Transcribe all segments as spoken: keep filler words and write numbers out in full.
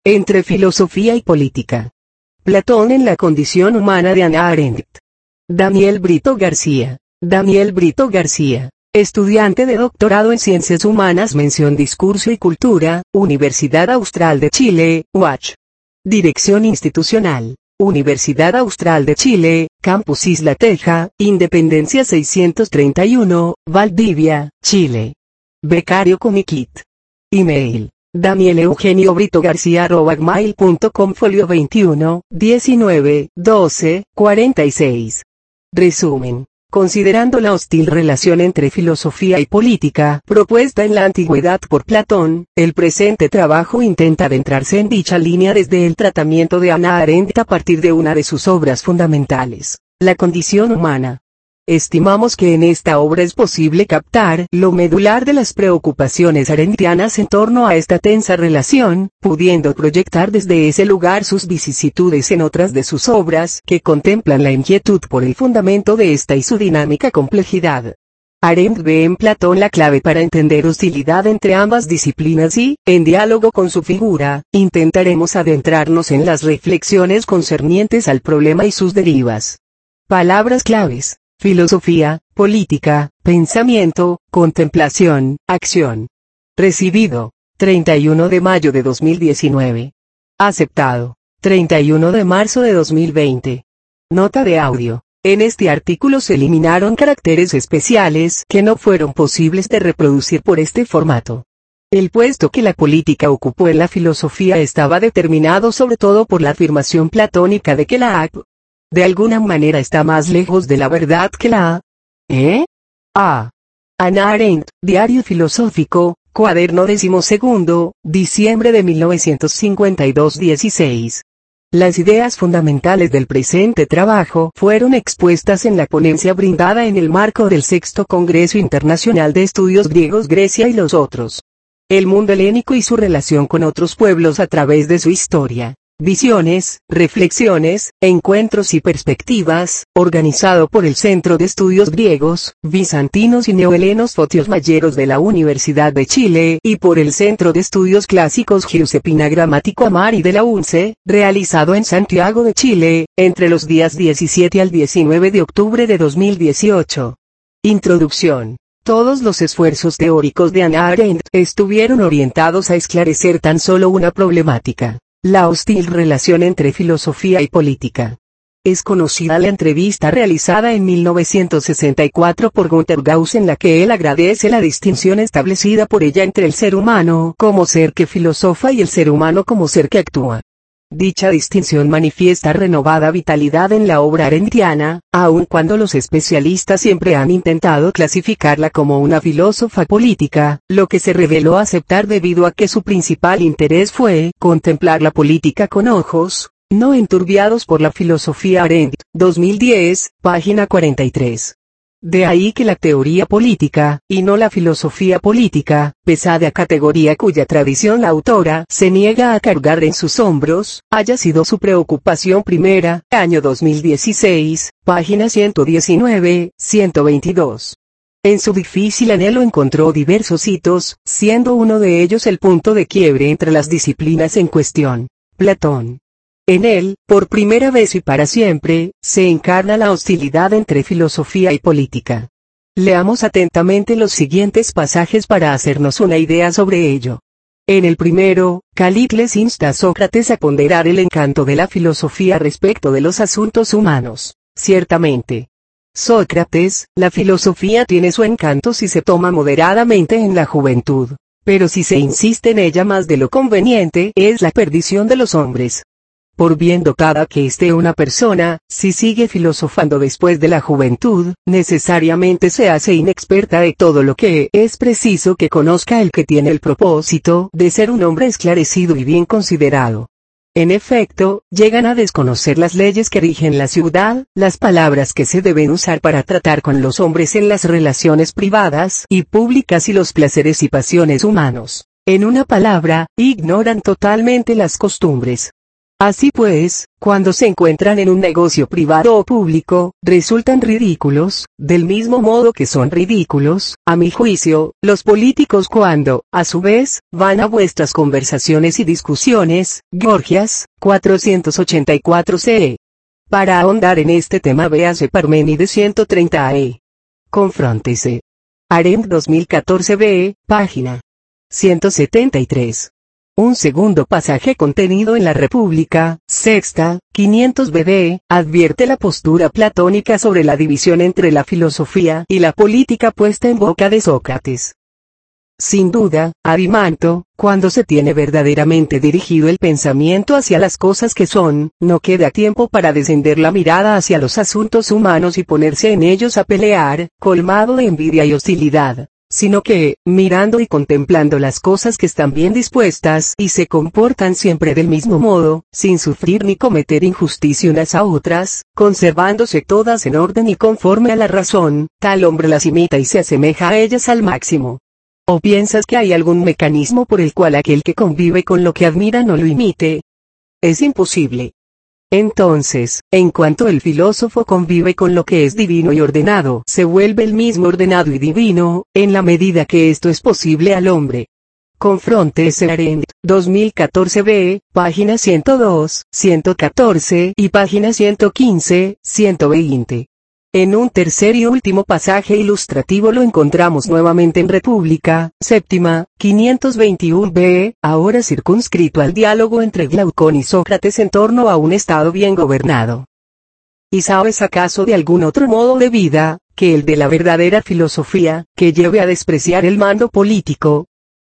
Entre filosofía y política. Platón en la condición humana de Hannah Arendt. Daniel Brito García. Daniel Brito García, estudiante de doctorado en Ciencias Humanas, mención Discurso y Cultura, Universidad Austral de Chile, U A C H. Dirección institucional, Universidad Austral de Chile, Campus Isla Teja, Independencia seiscientos treinta y uno, Valdivia, Chile. Becario Comiquit. Email: Daniel Eugenio Brito García arroba gmail punto com. Folio veintiuno, diecinueve, doce, cuarenta y seis. Resumen. Considerando la hostil relación entre filosofía y política, propuesta en la antigüedad por Platón, el presente trabajo intenta adentrarse en dicha línea desde el tratamiento de Hannah Arendt a partir de una de sus obras fundamentales, La condición humana. Estimamos que en esta obra es posible captar lo medular de las preocupaciones arendtianas en torno a esta tensa relación, pudiendo proyectar desde ese lugar sus vicisitudes en otras de sus obras que contemplan la inquietud por el fundamento de esta y su dinámica complejidad. Arendt ve en Platón la clave para entender hostilidad entre ambas disciplinas y, en diálogo con su figura, intentaremos adentrarnos en las reflexiones concernientes al problema y sus derivas. Palabras claves: filosofía, política, pensamiento, contemplación, acción. Recibido: treinta y uno de mayo de dos mil diecinueve. Aceptado: treinta y uno de marzo de dos mil veinte. Nota de audio: en este artículo se eliminaron caracteres especiales que no fueron posibles de reproducir por este formato. El puesto que la política ocupó en la filosofía estaba determinado sobre todo por la afirmación platónica de que la A P, de alguna manera, está más lejos de la verdad que la A. ¿Eh? A. Hannah Arendt, Diario Filosófico, Cuaderno decimosegundo, diciembre de mil novecientos cincuenta y dos, dieciséis. Las ideas fundamentales del presente trabajo fueron expuestas en la ponencia brindada en el marco del sexto Congreso Internacional de Estudios Griegos, Grecia y los otros. El mundo helénico y su relación con otros pueblos a través de su historia. Visiones, reflexiones, encuentros y perspectivas, organizado por el Centro de Estudios Griegos, Bizantinos y Neohelenos Fotios Mayeros de la Universidad de Chile y por el Centro de Estudios Clásicos Giuseppina Gramático Amari de la U N C E, realizado en Santiago de Chile, entre los días diecisiete al diecinueve de octubre de dos mil dieciocho. Introducción. Todos los esfuerzos teóricos de Hannah Arendt estuvieron orientados a esclarecer tan solo una problemática: la hostil relación entre filosofía y política. Es conocida la entrevista realizada en mil novecientos sesenta y cuatro por Günter Gauss en la que él agradece la distinción establecida por ella entre el ser humano como ser que filosofa y el ser humano como ser que actúa. Dicha distinción manifiesta renovada vitalidad en la obra arendtiana, aun cuando los especialistas siempre han intentado clasificarla como una filósofa política, lo que se reveló aceptar debido a que su principal interés fue contemplar la política con ojos, no enturbiados por la filosofía Arendt, dos mil diez, página cuarenta y tres. De ahí que la teoría política, y no la filosofía política, pesada categoría cuya tradición la autora se niega a cargar en sus hombros, haya sido su preocupación primera, año dos mil dieciséis, página ciento diecinueve, ciento veintidós. En su difícil anhelo encontró diversos hitos, siendo uno de ellos el punto de quiebre entre las disciplinas en cuestión: Platón. En él, por primera vez y para siempre, se encarna la hostilidad entre filosofía y política. Leamos atentamente los siguientes pasajes para hacernos una idea sobre ello. En el primero, Calícles insta a Sócrates a ponderar el encanto de la filosofía respecto de los asuntos humanos. Ciertamente, Sócrates, la filosofía tiene su encanto si se toma moderadamente en la juventud, pero si se insiste en ella más de lo conveniente, es la perdición de los hombres. Por bien dotada que esté una persona, si sigue filosofando después de la juventud, necesariamente se hace inexperta de todo lo que es preciso que conozca el que tiene el propósito de ser un hombre esclarecido y bien considerado. En efecto, llegan a desconocer las leyes que rigen la ciudad, las palabras que se deben usar para tratar con los hombres en las relaciones privadas y públicas y los placeres y pasiones humanos. En una palabra, ignoran totalmente las costumbres. Así pues, cuando se encuentran en un negocio privado o público, resultan ridículos, del mismo modo que son ridículos, a mi juicio, los políticos cuando, a su vez, van a vuestras conversaciones y discusiones. Gorgias, cuatrocientos ochenta y cuatro C E. Para ahondar en este tema véase Parménides ciento treinta A E. Confróntese. Arendt dos mil catorce B, página ciento setenta y tres. Un segundo pasaje contenido en la República, sexta, quinientos B D, advierte la postura platónica sobre la división entre la filosofía y la política puesta en boca de Sócrates. Sin duda, Arimanto, cuando se tiene verdaderamente dirigido el pensamiento hacia las cosas que son, no queda tiempo para descender la mirada hacia los asuntos humanos y ponerse en ellos a pelear, colmado de envidia y hostilidad, sino que, mirando y contemplando las cosas que están bien dispuestas y se comportan siempre del mismo modo, sin sufrir ni cometer injusticia unas a otras, conservándose todas en orden y conforme a la razón, tal hombre las imita y se asemeja a ellas al máximo. ¿O piensas que hay algún mecanismo por el cual aquel que convive con lo que admira no lo imite? Es imposible. Entonces, en cuanto el filósofo convive con lo que es divino y ordenado, se vuelve el mismo ordenado y divino, en la medida que esto es posible al hombre. Confróntese Arendt, dos mil catorce B, página ciento dos, ciento catorce y página ciento quince, ciento veinte. En un tercer y último pasaje ilustrativo lo encontramos nuevamente en República, séptima, quinientos veintiuno B, ahora circunscrito al diálogo entre Glaucón y Sócrates en torno a un estado bien gobernado. ¿Y sabes acaso de algún otro modo de vida, que el de la verdadera filosofía, que lleve a despreciar el mando político?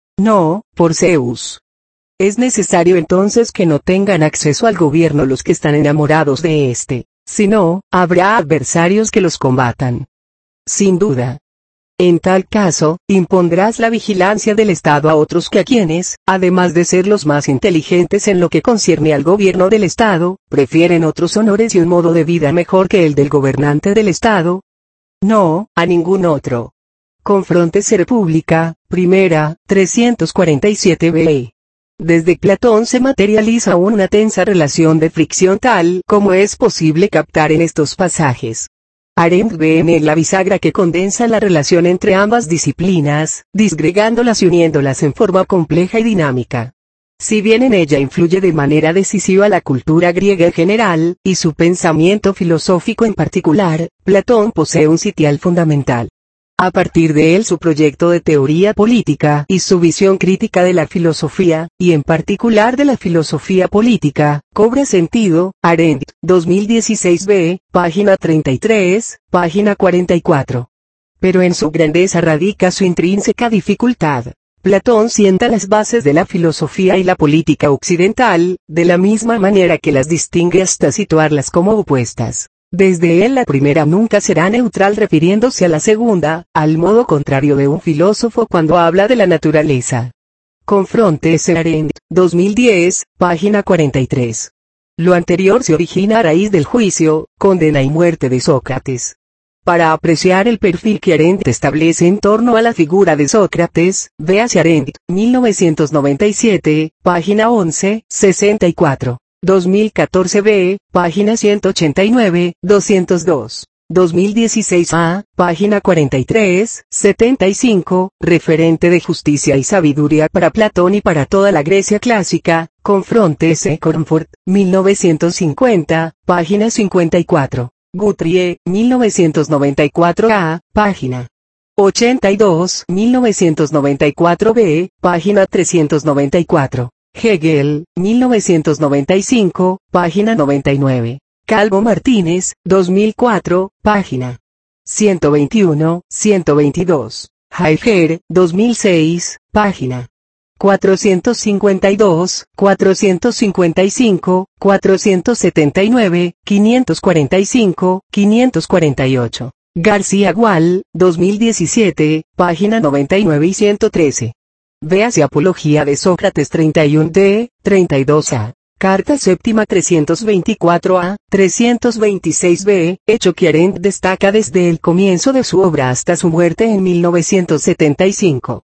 No, por Zeus. Es necesario entonces que no tengan acceso al gobierno los que están enamorados de éste. Si no, habrá adversarios que los combatan. Sin duda. En tal caso, impondrás la vigilancia del Estado a otros que a quienes, además de ser los más inteligentes en lo que concierne al gobierno del Estado, prefieren otros honores y un modo de vida mejor que el del gobernante del Estado. No, a ningún otro. Confróntese República, primera, trescientos cuarenta y siete B. Desde Platón se materializa una tensa relación de fricción tal como es posible captar en estos pasajes. Arendt ve en él la bisagra que condensa la relación entre ambas disciplinas, disgregándolas y uniéndolas en forma compleja y dinámica. Si bien en ella influye de manera decisiva la cultura griega en general, y su pensamiento filosófico en particular, Platón posee un sitial fundamental. A partir de él su proyecto de teoría política y su visión crítica de la filosofía, y en particular de la filosofía política, cobra sentido. Arendt, dos mil dieciséis B, página treinta y tres, página cuarenta y cuatro. Pero en su grandeza radica su intrínseca dificultad. Platón sienta las bases de la filosofía y la política occidental, de la misma manera que las distingue hasta situarlas como opuestas. Desde él la primera nunca será neutral refiriéndose a la segunda, al modo contrario de un filósofo cuando habla de la naturaleza. Confróntese Arendt, dos mil diez, página cuarenta y tres. Lo anterior se origina a raíz del juicio, condena y muerte de Sócrates. Para apreciar el perfil que Arendt establece en torno a la figura de Sócrates, véase Arendt, mil novecientos noventa y siete, página once, sesenta y cuatro. dos mil catorce B, página ciento ochenta y nueve, doscientos dos. dos mil dieciséis A, página cuarenta y tres, setenta y cinco, referente de justicia y sabiduría para Platón y para toda la Grecia clásica, confróntese Comfort, mil novecientos cincuenta, página cincuenta y cuatro. Guthrie, mil novecientos noventa y cuatro A, página ochenta y dos, mil novecientos noventa y cuatro B, página trescientos noventa y cuatro. Hegel, mil novecientos noventa y cinco, página noventa y nueve. Calvo Martínez, dos mil cuatro, página ciento veintiuno, ciento veintidós. Heidegger, dos mil seis, página cuatrocientos cincuenta y dos, cuatrocientos cincuenta y cinco, cuatrocientos setenta y nueve, quinientos cuarenta y cinco, quinientos cuarenta y ocho. García Gual, dos mil diecisiete, página noventa y nueve y ciento trece. Véase Apología de Sócrates treinta y uno D, treinta y dos A. Carta séptima trescientos veinticuatro A, trescientos veintiséis B, hecho que Arendt destaca desde el comienzo de su obra hasta su muerte en mil novecientos setenta y cinco.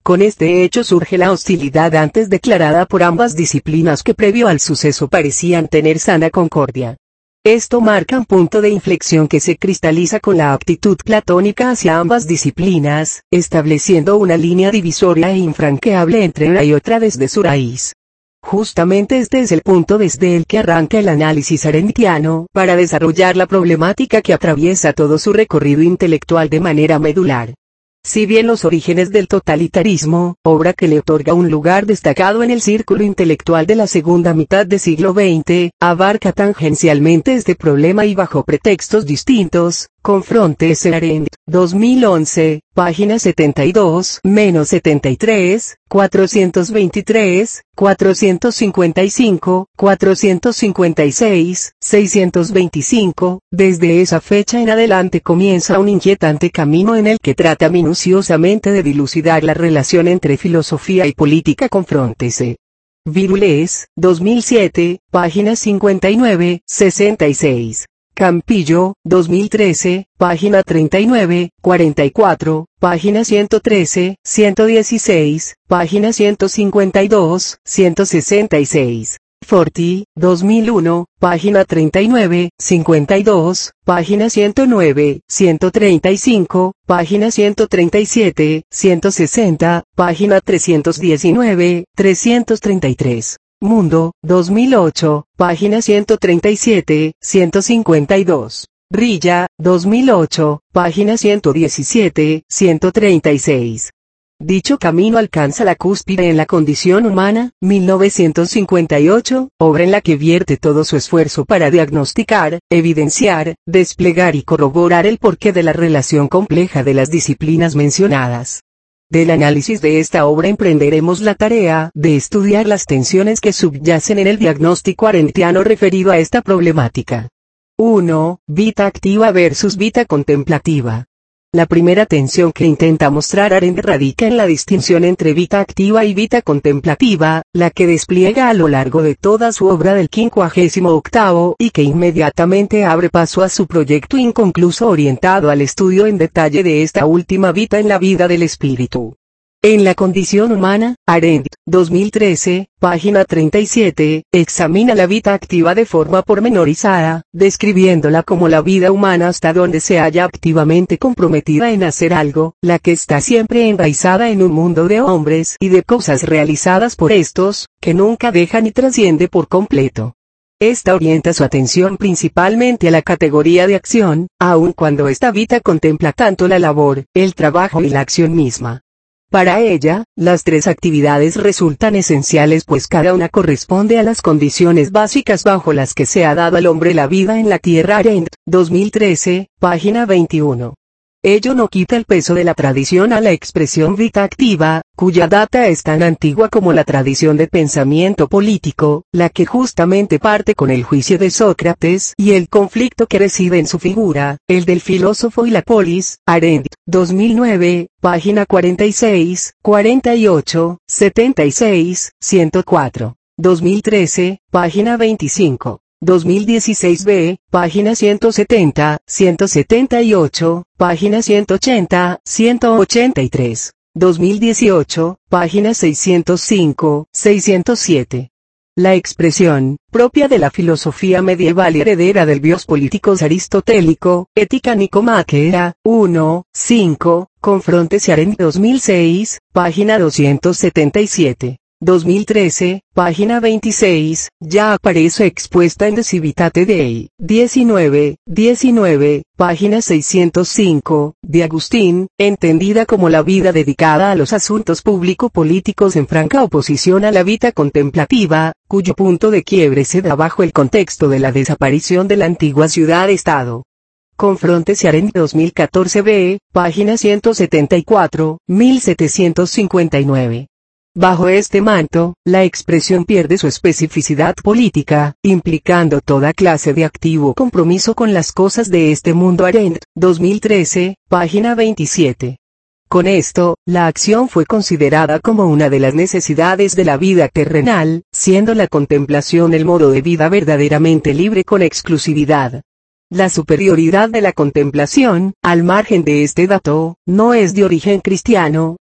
Con este hecho surge la hostilidad antes declarada por ambas disciplinas que previo al suceso parecían tener sana concordia. Esto marca un punto de inflexión que se cristaliza con la actitud platónica hacia ambas disciplinas, estableciendo una línea divisoria e infranqueable entre una y otra desde su raíz. Justamente este es el punto desde el que arranca el análisis arendtiano para desarrollar la problemática que atraviesa todo su recorrido intelectual de manera medular. Si bien Los orígenes del totalitarismo, obra que le otorga un lugar destacado en el círculo intelectual de la segunda mitad del siglo veinte, abarca tangencialmente este problema y bajo pretextos distintos, confróntese Arendt, dos mil once, página setenta y dos menos setenta y tres, cuatrocientos veintitrés, cuatrocientos cincuenta y cinco, cuatrocientos cincuenta y seis, seiscientos veinticinco, desde esa fecha en adelante comienza un inquietante camino en el que trata minuciosamente de dilucidar la relación entre filosofía y política. Confróntese. Virules, dos mil siete, páginas cincuenta y nueve, sesenta y seis. Campillo, dos mil trece, página treinta y nueve, cuarenta y cuatro, página ciento trece, ciento dieciséis, página ciento cincuenta y dos, ciento sesenta y seis. Forti, dos mil uno, página treinta y nueve, cincuenta y dos, página ciento nueve, ciento treinta y cinco, página ciento treinta y siete, ciento sesenta, página trescientos diecinueve, trescientos treinta y tres. Mundo, dos mil ocho, página ciento treinta y siete, ciento cincuenta y dos. Rilla, dos mil ocho, página ciento diecisiete, ciento treinta y seis. Dicho camino alcanza la cúspide en La condición humana, mil novecientos cincuenta y ocho, obra en la que vierte todo su esfuerzo para diagnosticar, evidenciar, desplegar y corroborar el porqué de la relación compleja de las disciplinas mencionadas. Del análisis de esta obra emprenderemos la tarea de estudiar las tensiones que subyacen en el diagnóstico arendtiano referido a esta problemática. uno. Vita activa versus vita contemplativa. La primera tensión que intenta mostrar Arendt radica en la distinción entre vita activa y vita contemplativa, la que despliega a lo largo de toda su obra del quincuagésimo octavo y que inmediatamente abre paso a su proyecto inconcluso orientado al estudio en detalle de esta última vita en la vida del espíritu. En La condición humana, Arendt, dos mil trece, página treinta y siete, examina la vita activa de forma pormenorizada, describiéndola como la vida humana hasta donde se halla activamente comprometida en hacer algo, la que está siempre enraizada en un mundo de hombres y de cosas realizadas por estos, que nunca deja ni trasciende por completo. Esta orienta su atención principalmente a la categoría de acción, aun cuando esta vita contempla tanto la labor, el trabajo y la acción misma. Para ella, las tres actividades resultan esenciales pues cada una corresponde a las condiciones básicas bajo las que se ha dado al hombre la vida en la tierra. Arendt, dos mil trece, página veintiuno. Ello no quita el peso de la tradición a la expresión vita activa, cuya data es tan antigua como la tradición de pensamiento político, la que justamente parte con el juicio de Sócrates y el conflicto que reside en su figura, el del filósofo y la polis. Arendt, dos mil nueve, página cuarenta y seis, cuarenta y ocho, setenta y seis, ciento cuatro. dos mil trece, página veinticinco. dos mil dieciséis b, página ciento setenta, ciento setenta y ocho, página ciento ochenta, ciento ochenta y tres. dos mil dieciocho, página seiscientos cinco, seiscientos siete. La expresión, propia de la filosofía medieval y heredera del bios políticos aristotélico, Ética Nicomáquea, uno, cinco, confróntese Arendt dos mil seis, página doscientos setenta y siete. dos mil trece, página veintiséis, ya aparece expuesta en De Civitate Dei, diecinueve, diecinueve, página seiscientos cinco, de Agustín, entendida como la vida dedicada a los asuntos público-políticos en franca oposición a la vita contemplativa, cuyo punto de quiebre se da bajo el contexto de la desaparición de la antigua ciudad-estado. Confróntese Arendt dos mil catorce b, página ciento setenta y cuatro, mil setecientos cincuenta y nueve. Bajo este manto, la expresión pierde su especificidad política, implicando toda clase de activo compromiso con las cosas de este mundo. Arendt, dos mil trece, página veintisiete. Con esto, la acción fue considerada como una de las necesidades de la vida terrenal, siendo la contemplación el modo de vida verdaderamente libre con exclusividad. La superioridad de la contemplación, al margen de este dato, no es de origen cristiano,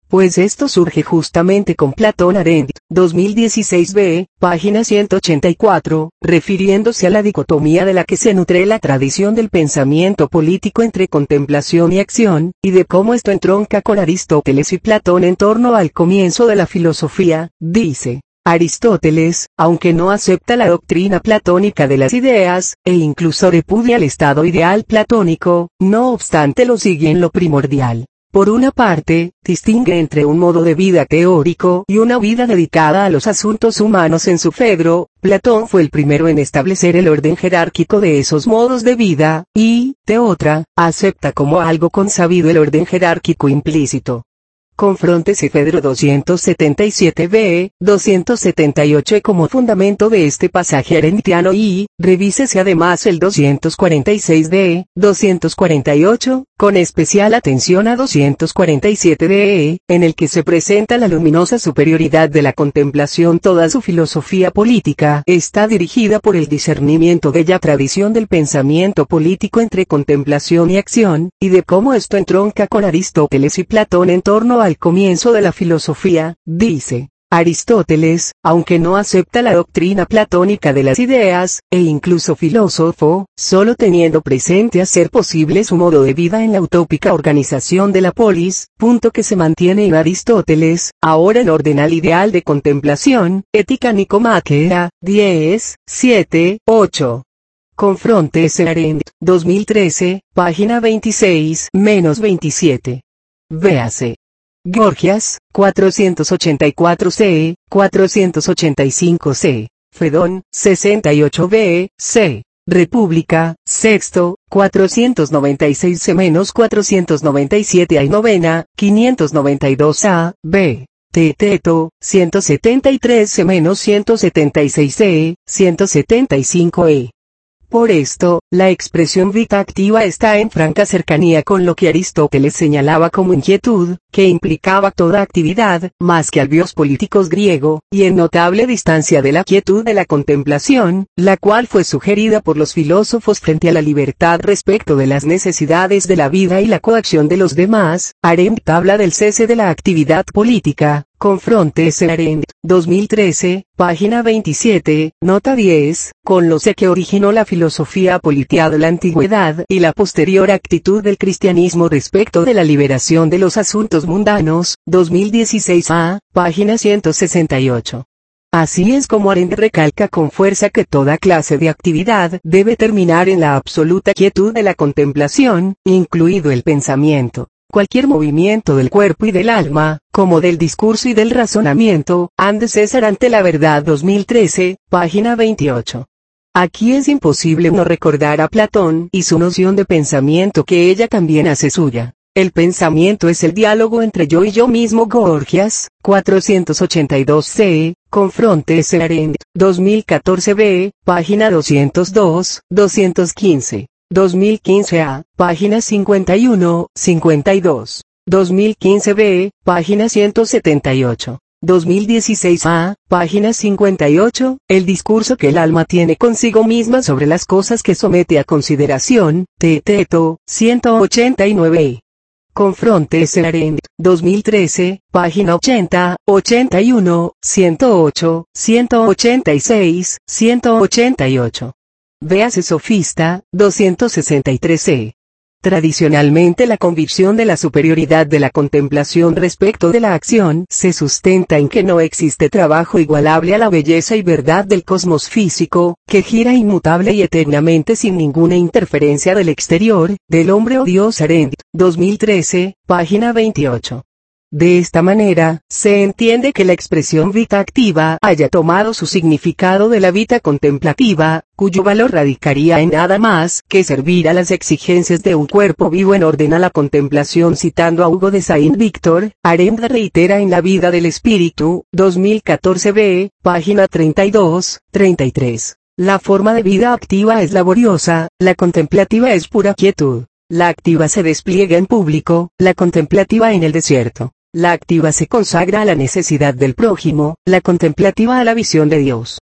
Pues esto surge justamente con Platón Arendt, dos mil dieciséis b, página ciento ochenta y cuatro, refiriéndose a la dicotomía de la que se nutre la tradición del pensamiento político entre contemplación y acción, y de cómo esto entronca con Aristóteles y Platón en torno al comienzo de la filosofía. Dice: Aristóteles, aunque no acepta la doctrina platónica de las ideas, e incluso repudia el estado ideal platónico, no obstante lo sigue en lo primordial. Por una parte, distingue entre un modo de vida teórico y una vida dedicada a los asuntos humanos en su Fedro. Platón fue el primero en establecer el orden jerárquico de esos modos de vida, y, de otra, acepta como algo consabido el orden jerárquico implícito. Confróntese Fedro doscientos setenta y siete b, doscientos setenta y ocho como fundamento de este pasaje arendtiano y, revísese además el doscientos cuarenta y seis d, doscientos cuarenta y ocho, con especial atención a doscientos cuarenta y siete d, en el que se presenta la luminosa superioridad de la contemplación. Toda su filosofía política está dirigida por el discernimiento de la tradición del pensamiento político entre contemplación y acción, y de cómo esto entronca con Aristóteles y Platón en torno a al comienzo de la filosofía. Dice: Aristóteles, aunque no acepta la doctrina platónica de las ideas, e incluso filósofo, solo teniendo presente a ser posible su modo de vida en la utópica organización de la polis, punto que se mantiene en Aristóteles, ahora en orden al ideal de contemplación, Ética Nicomáquea, diez, siete, ocho. Confróntese Arendt, dos mil trece, página veintiséis, veintisiete. Véase. Gorgias, cuatrocientos ochenta y cuatro c, cuatrocientos ochenta y cinco c, Fedón, sesenta y ocho b, c, República, sexto, cuatrocientos noventa y seis c cuatrocientos noventa y siete a y novena, quinientos noventa y dos a, b, Teteto, ciento setenta y tres c ciento setenta y seis c, ciento setenta y cinco e. Por esto, la expresión vita activa está en franca cercanía con lo que Aristóteles señalaba como inquietud, que implicaba toda actividad, más que al bios políticos griego, y en notable distancia de la quietud de la contemplación, la cual fue sugerida por los filósofos frente a la libertad respecto de las necesidades de la vida y la coacción de los demás. Arendt habla del cese de la actividad política. Confróntese Arendt, dos mil trece, página veintisiete, nota diez, con lo que originó la filosofía política de la antigüedad y la posterior actitud del cristianismo respecto de la liberación de los asuntos mundanos, dos mil dieciséis a, página ciento sesenta y ocho. Así es como Arendt recalca con fuerza que toda clase de actividad debe terminar en la absoluta quietud de la contemplación, incluido el pensamiento. Cualquier movimiento del cuerpo y del alma, como del discurso y del razonamiento, han de cesar ante la verdad. dos mil trece, página veintiocho. Aquí es imposible no recordar a Platón y su noción de pensamiento que ella también hace suya. El pensamiento es el diálogo entre yo y yo mismo. Gorgias, cuatrocientos ochenta y dos c, Confróntese Arendt, dos mil catorce b, página doscientos dos, doscientos quince. dos mil quince a, página cincuenta y uno, cincuenta y dos. dos mil quince b, página ciento setenta y ocho. dos mil dieciséis a, página cincuenta y ocho, el discurso que el alma tiene consigo misma sobre las cosas que somete a consideración, Teteto, ciento ochenta y nueve. Confróntese Arendt, dos mil trece, página ochenta, ochenta y uno, ciento ocho, ciento ochenta y seis, ciento ochenta y ocho. Véase Sofista, doscientos sesenta y tres c. Tradicionalmente la convicción de la superioridad de la contemplación respecto de la acción se sustenta en que no existe trabajo igualable a la belleza y verdad del cosmos físico, que gira inmutable y eternamente sin ninguna interferencia del exterior, del hombre o Dios. Arendt, dos mil trece, página veintiocho. De esta manera, se entiende que la expresión vita activa haya tomado su significado de la vita contemplativa, cuyo valor radicaría en nada más que servir a las exigencias de un cuerpo vivo en orden a la contemplación. Citando a Hugo de Saint-Victor, Arendt reitera en La vida del espíritu, dos mil catorce b, página treinta y dos, treinta y tres. La forma de vida activa es laboriosa, la contemplativa es pura quietud. La activa se despliega en público, la contemplativa en el desierto. La activa se consagra a la necesidad del prójimo, la contemplativa a la visión de Dios.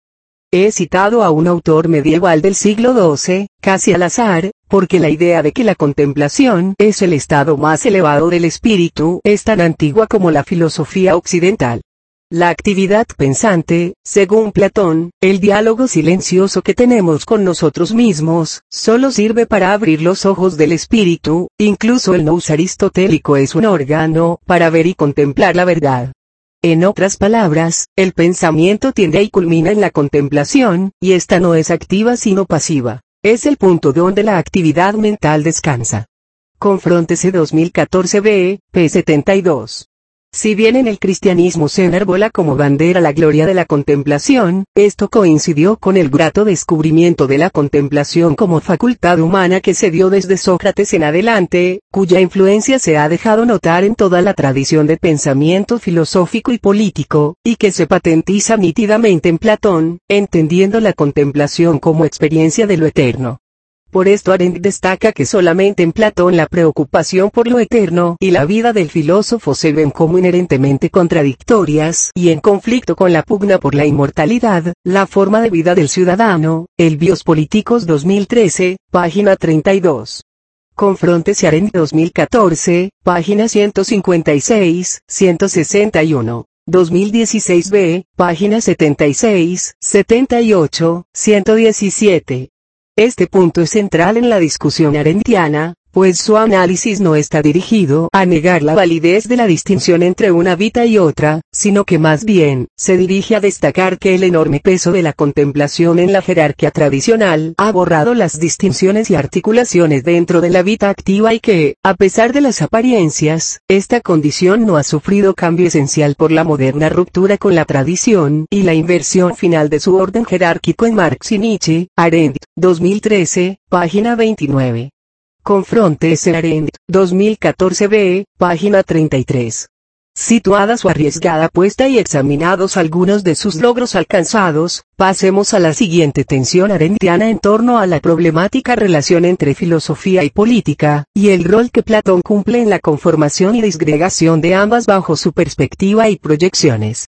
He citado a un autor medieval del siglo doce, casi al azar, porque la idea de que la contemplación es el estado más elevado del espíritu es tan antigua como la filosofía occidental. La actividad pensante, según Platón, el diálogo silencioso que tenemos con nosotros mismos, solo sirve para abrir los ojos del espíritu, incluso el nous aristotélico es un órgano para ver y contemplar la verdad. En otras palabras, el pensamiento tiende y culmina en la contemplación, y esta no es activa sino pasiva. Es el punto donde la actividad mental descansa. Confróntese dos mil catorce b, p setenta y dos. Si bien en el cristianismo se enarbola como bandera la gloria de la contemplación, esto coincidió con el grato descubrimiento de la contemplación como facultad humana que se dio desde Sócrates en adelante, cuya influencia se ha dejado notar en toda la tradición de pensamiento filosófico y político, y que se patentiza nítidamente en Platón, entendiendo la contemplación como experiencia de lo eterno. Por esto Arendt destaca que solamente en Platón la preocupación por lo eterno y la vida del filósofo se ven como inherentemente contradictorias y en conflicto con la pugna por la inmortalidad, la forma de vida del ciudadano, el Bios Políticos dos mil trece, página treinta y dos. Confróntese Arendt dos mil catorce, página ciento cincuenta y seis, ciento sesenta y uno. dos mil dieciséis b, página setenta y seis, setenta y ocho, ciento diecisiete. Este punto es central en la discusión arendtiana, pues su análisis no está dirigido a negar la validez de la distinción entre una vida y otra, sino que más bien, se dirige a destacar que el enorme peso de la contemplación en la jerarquía tradicional ha borrado las distinciones y articulaciones dentro de la vida activa y que, a pesar de las apariencias, esta condición no ha sufrido cambio esencial por la moderna ruptura con la tradición y la inversión final de su orden jerárquico en Marx y Nietzsche. Arendt, dos mil trece, página veintinueve. Confróntese Arendt, dos mil catorce b, página treinta y tres. Situada su arriesgada apuesta y examinados algunos de sus logros alcanzados, pasemos a la siguiente tensión arendtiana en torno a la problemática relación entre filosofía y política, y el rol que Platón cumple en la conformación y disgregación de ambas bajo su perspectiva y proyecciones.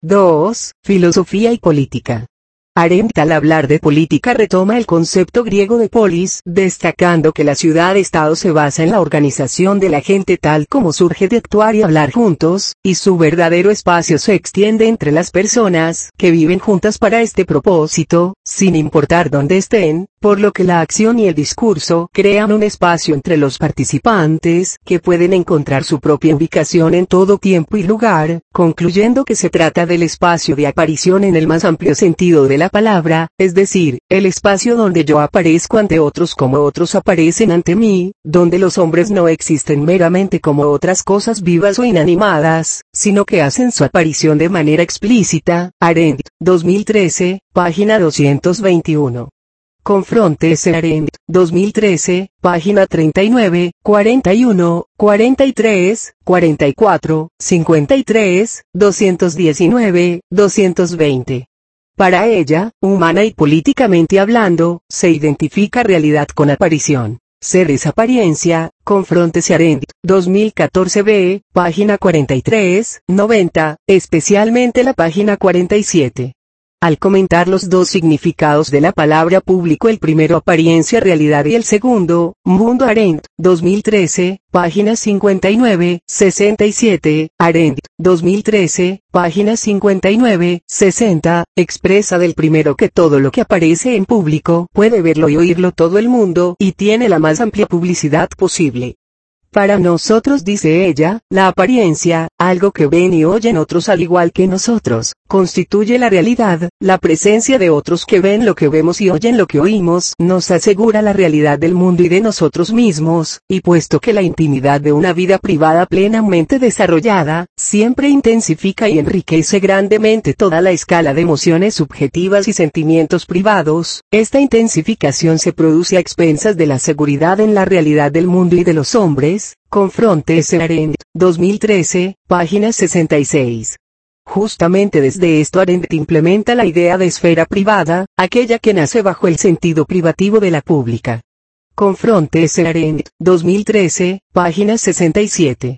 dos. Filosofía y política. Arendt al hablar de política retoma el concepto griego de polis, destacando que la ciudad-estado se basa en la organización de la gente tal como surge de actuar y hablar juntos, y su verdadero espacio se extiende entre las personas que viven juntas para este propósito, sin importar dónde estén, por lo que la acción y el discurso crean un espacio entre los participantes que pueden encontrar su propia ubicación en todo tiempo y lugar, concluyendo que se trata del espacio de aparición en el más amplio sentido de la palabra, es decir, el espacio donde yo aparezco ante otros como otros aparecen ante mí, donde los hombres no existen meramente como otras cosas vivas o inanimadas, sino que hacen su aparición de manera explícita. Arendt, dos mil trece, página doscientos veintiuno. Confróntese Arendt, dos mil trece, página treinta y nueve, cuarenta y uno, cuarenta y tres, cuarenta y cuatro, cincuenta y tres, doscientos diecinueve, doscientos veinte. Para ella, humana y políticamente hablando, se identifica realidad con aparición. Ser es apariencia. Confróntese Arendt, dos mil catorce b, página cuarenta y tres, noventa, especialmente la página cuarenta y siete. Al comentar los dos significados de la palabra público, el primero apariencia realidad y el segundo, mundo. Arendt, dos mil trece, páginas cincuenta y nueve, sesenta y siete, Arendt, dos mil trece, páginas cincuenta y nueve, sesenta, expresa del primero que todo lo que aparece en público puede verlo y oírlo todo el mundo y tiene la más amplia publicidad posible. Para nosotros, dice ella, la apariencia, algo que ven y oyen otros al igual que nosotros, constituye la realidad. La presencia de otros que ven lo que vemos y oyen lo que oímos nos asegura la realidad del mundo y de nosotros mismos, y puesto que la intimidad de una vida privada plenamente desarrollada, siempre intensifica y enriquece grandemente toda la escala de emociones subjetivas y sentimientos privados, esta intensificación se produce a expensas de la seguridad en la realidad del mundo y de los hombres. Confróntese Arendt, dos mil trece, página sesenta y seis. Justamente desde esto Arendt implementa la idea de esfera privada, aquella que nace bajo el sentido privativo de la pública. Confróntese Arendt, dos mil trece, página sesenta y siete.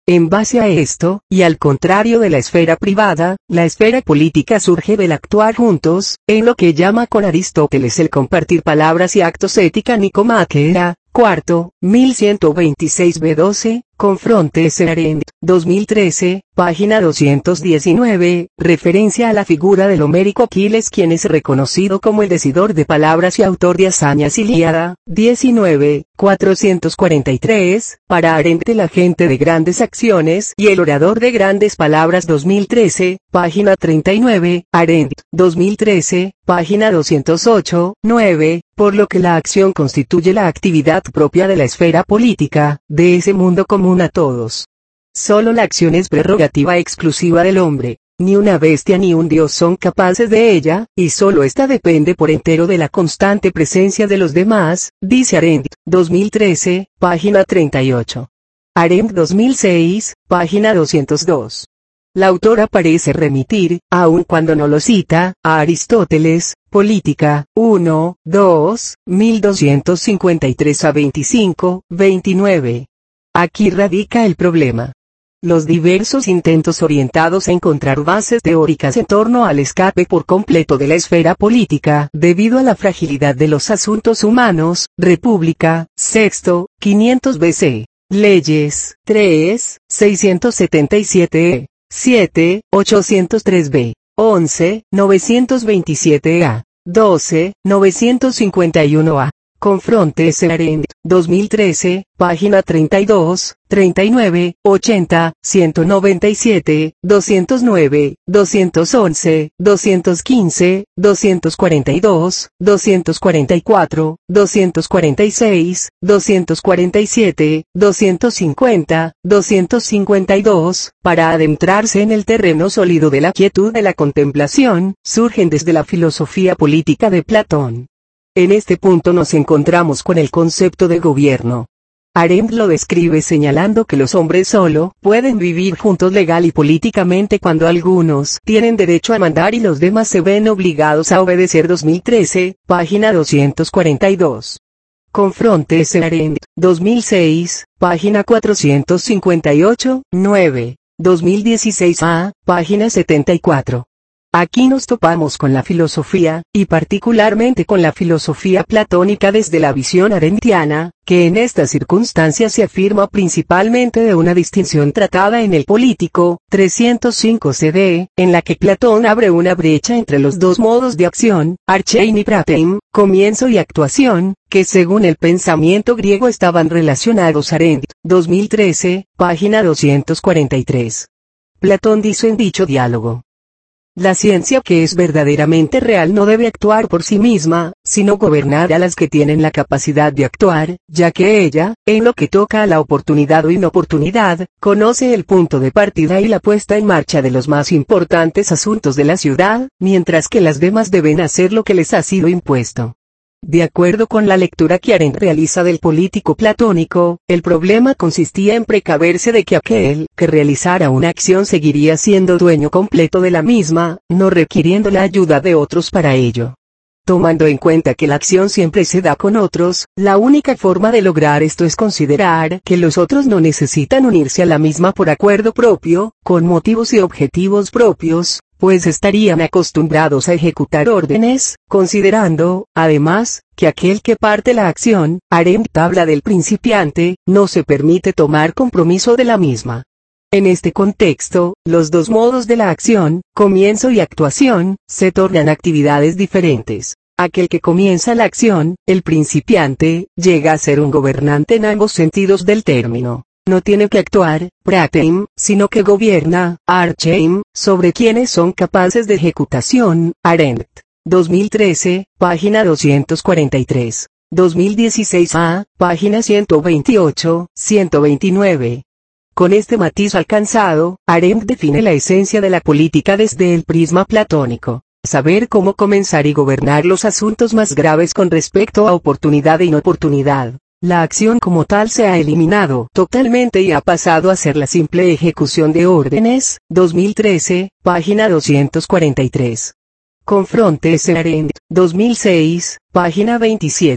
En base a esto, y al contrario de la esfera privada, la esfera política surge del actuar juntos, en lo que llama con Aristóteles el compartir palabras y actos ética Nicomaquea, cuarto, mil ciento veintiséis b doce, Confronte S. Arendt, dos mil trece, página doscientos diecinueve, referencia a la figura del homérico Aquiles, quien es reconocido como el decidor de palabras y autor de hazañas Ilíada, diecinueve, cuatrocientos cuarenta y tres, para Arendt el agente de grandes acciones y el orador de grandes palabras, dos mil trece, página treinta y nueve, Arendt, dos mil trece, página doscientos ocho, nueve, por lo que la acción constituye la actividad propia de la esfera política, de ese mundo común a todos. Solo la acción es prerrogativa exclusiva del hombre, ni una bestia ni un dios son capaces de ella, y solo esta depende por entero de la constante presencia de los demás, dice Arendt, dos mil trece, página treinta y ocho. Arendt dos mil seis, página doscientos dos. La autora parece remitir, aun cuando no lo cita, a Aristóteles, Política, uno, dos, mil doscientos cincuenta y tres a veinticinco, veintinueve. Aquí radica el problema. Los diversos intentos orientados a encontrar bases teóricas en torno al escape por completo de la esfera política, debido a la fragilidad de los asuntos humanos, República, sexto, quinientos B C. Leyes, tres, seiscientos setenta y siete E. siete, ochocientos tres B, once, novecientos veintisiete A, doce, novecientos cincuenta y uno A. Confronte S. Arendt, dos mil trece, página treinta y dos, treinta y nueve, ochenta, ciento noventa y siete, doscientos nueve, doscientos once, doscientos quince, doscientos cuarenta y dos, doscientos cuarenta y cuatro, doscientos cuarenta y seis, doscientos cuarenta y siete, doscientos cincuenta, doscientos cincuenta y dos, para adentrarse en el terreno sólido de la quietud de la contemplación, surgen desde la filosofía política de Platón. En este punto nos encontramos con el concepto de gobierno. Arendt lo describe señalando que los hombres solo pueden vivir juntos legal y políticamente cuando algunos tienen derecho a mandar y los demás se ven obligados a obedecer. dos mil trece, página doscientos cuarenta y dos. Confronte S. Arendt, dos mil seis, página cuatrocientos cincuenta y ocho, nueve, dos mil dieciséis A, página setenta y cuatro. Aquí nos topamos con la filosofía, y particularmente con la filosofía platónica desde la visión arendtiana, que en estas circunstancias se afirma principalmente de una distinción tratada en el Político, trescientos cinco C D, en la que Platón abre una brecha entre los dos modos de acción, archein y pratein, comienzo y actuación, que según el pensamiento griego estaban relacionados. Arendt, dos mil trece, página doscientos cuarenta y tres. Platón dice en dicho diálogo: la ciencia que es verdaderamente real no debe actuar por sí misma, sino gobernar a las que tienen la capacidad de actuar, ya que ella, en lo que toca a la oportunidad o inoportunidad, conoce el punto de partida y la puesta en marcha de los más importantes asuntos de la ciudad, mientras que las demás deben hacer lo que les ha sido impuesto. De acuerdo con la lectura que Arendt realiza del Político platónico, el problema consistía en precaverse de que aquel que realizara una acción seguiría siendo dueño completo de la misma, no requiriendo la ayuda de otros para ello. Tomando en cuenta que la acción siempre se da con otros, la única forma de lograr esto es considerar que los otros no necesitan unirse a la misma por acuerdo propio, con motivos y objetivos propios, pues estarían acostumbrados a ejecutar órdenes, considerando, además, que aquel que parte la acción, Arendt habla del principiante, no se permite tomar compromiso de la misma. En este contexto, los dos modos de la acción, comienzo y actuación, se tornan actividades diferentes. Aquel que comienza la acción, el principiante, llega a ser un gobernante en ambos sentidos del término. No tiene que actuar, pratein, sino que gobierna, archein, sobre quienes son capaces de ejecutación. Arendt, dos mil trece, página doscientos cuarenta y tres, dos mil dieciséis A, página ciento veintiocho, ciento veintinueve. Con este matiz alcanzado, Arendt define la esencia de la política desde el prisma platónico. Saber cómo comenzar y gobernar los asuntos más graves con respecto a oportunidad e inoportunidad. La acción como tal se ha eliminado totalmente y ha pasado a ser la simple ejecución de órdenes. dos mil trece, página doscientos cuarenta y tres. Confronte S. Arendt, dos mil seis, página veintisiete.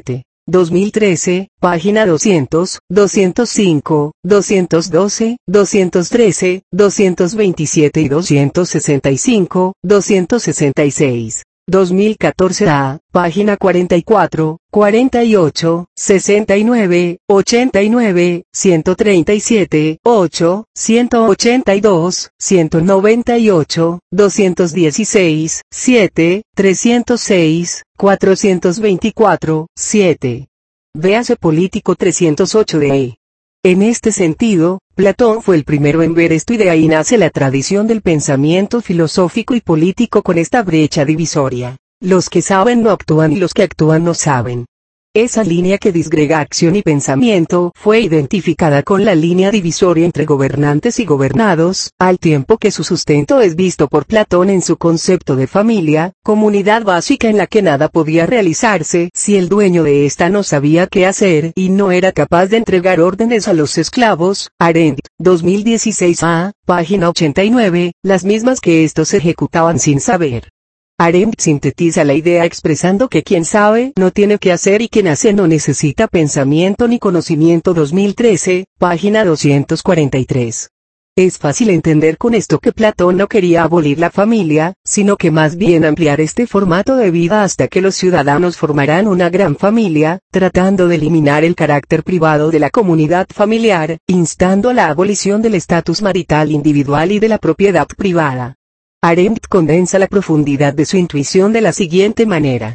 dos mil trece, página doscientos, doscientos cinco, doscientos doce, doscientos trece, doscientos veintisiete y doscientos sesenta y cinco, doscientos sesenta y seis. dos mil catorce A, página cuarenta y cuatro, cuarenta y ocho, sesenta y nueve, ochenta y nueve, ciento treinta y siete, ocho, ciento ochenta y dos, ciento noventa y ocho, doscientos dieciséis, siete, trescientos seis, cuatrocientos veinticuatro, siete. Véase Político trescientos ocho de. En este sentido, Platón fue el primero en ver esto y de ahí nace la tradición del pensamiento filosófico y político con esta brecha divisoria. Los que saben no actúan y los que actúan no saben. Esa línea que disgrega acción y pensamiento fue identificada con la línea divisoria entre gobernantes y gobernados, al tiempo que su sustento es visto por Platón en su concepto de familia, comunidad básica en la que nada podía realizarse si el dueño de ésta no sabía qué hacer y no era capaz de entregar órdenes a los esclavos. Arendt, dos mil dieciséis A, página ochenta y nueve, las mismas que estos ejecutaban sin saber. Arendt sintetiza la idea expresando que quien sabe no tiene que hacer y quien hace no necesita pensamiento ni conocimiento. dos mil trece, página doscientos cuarenta y tres. Es fácil entender con esto que Platón no quería abolir la familia, sino que más bien ampliar este formato de vida hasta que los ciudadanos formarán una gran familia, tratando de eliminar el carácter privado de la comunidad familiar, instando a la abolición del estatus marital individual y de la propiedad privada. Arendt condensa la profundidad de su intuición de la siguiente manera.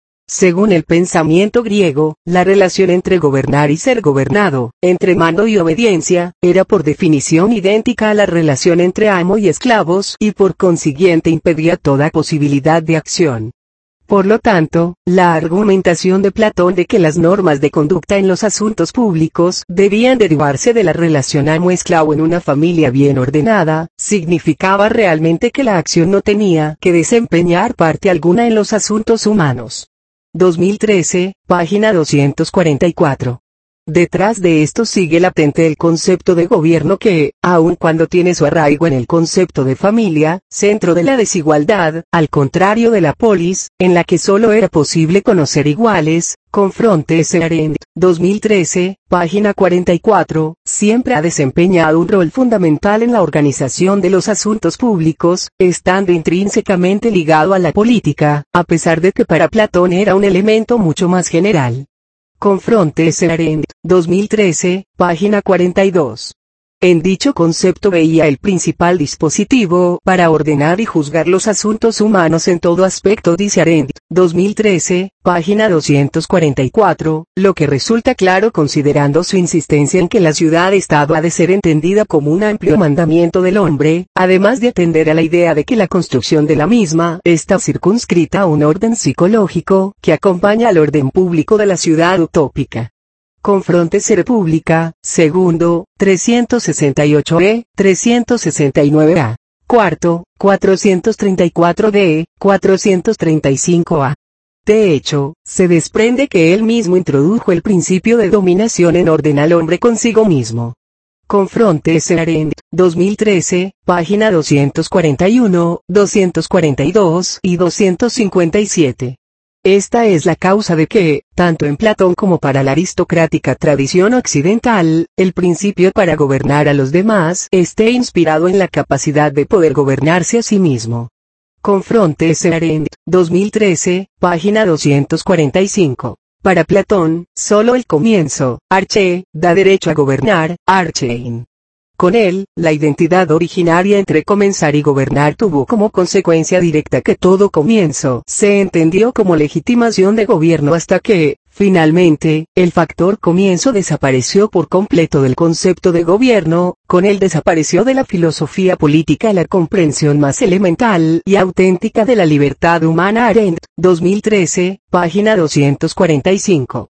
Según el pensamiento griego, la relación entre gobernar y ser gobernado, entre mando y obediencia, era por definición idéntica a la relación entre amo y esclavos y por consiguiente impedía toda posibilidad de acción. Por lo tanto, la argumentación de Platón de que las normas de conducta en los asuntos públicos debían derivarse de la relación amo-esclavo en una familia bien ordenada, significaba realmente que la acción no tenía que desempeñar parte alguna en los asuntos humanos. dos mil trece, página doscientos cuarenta y cuatro. Detrás de esto sigue latente el concepto de gobierno que, aun cuando tiene su arraigo en el concepto de familia, centro de la desigualdad, al contrario de la polis, en la que solo era posible conocer iguales, confróntese Arendt, dos mil trece, página cuarenta y cuatro, siempre ha desempeñado un rol fundamental en la organización de los asuntos públicos, estando intrínsecamente ligado a la política, a pesar de que para Platón era un elemento mucho más general. Confróntese Arendt, dos mil trece, página cuarenta y dos. En dicho concepto veía el principal dispositivo para ordenar y juzgar los asuntos humanos en todo aspecto, dice Arendt, dos mil trece, página doscientos cuarenta y cuatro, lo que resulta claro considerando su insistencia en que la ciudad-estado ha de ser entendida como un amplio mandamiento del hombre, además de atender a la idea de que la construcción de la misma está circunscrita a un orden psicológico que acompaña al orden público de la ciudad utópica. Confróntese República, segundo, trescientos sesenta y ocho E, trescientos sesenta y nueve A, cuarto, cuatrocientos treinta y cuatro D, cuatrocientos treinta y cinco A. De hecho, se desprende que él mismo introdujo el principio de dominación en orden al hombre consigo mismo. Confróntese Arendt, dos mil trece, página doscientos cuarenta y uno, doscientos cuarenta y dos y doscientos cincuenta y siete. Esta es la causa de que, tanto en Platón como para la aristocrática tradición occidental, el principio para gobernar a los demás esté inspirado en la capacidad de poder gobernarse a sí mismo. Confróntese Arendt, dos mil trece, página doscientos cuarenta y cinco. Para Platón, solo el comienzo, arche, da derecho a gobernar, archein. Con él, la identidad originaria entre comenzar y gobernar tuvo como consecuencia directa que todo comienzo se entendió como legitimación de gobierno hasta que, finalmente, el factor comienzo desapareció por completo del concepto de gobierno, con él desapareció de la filosofía política la comprensión más elemental y auténtica de la libertad humana. Arendt, dos mil trece, página doscientos cuarenta y cinco.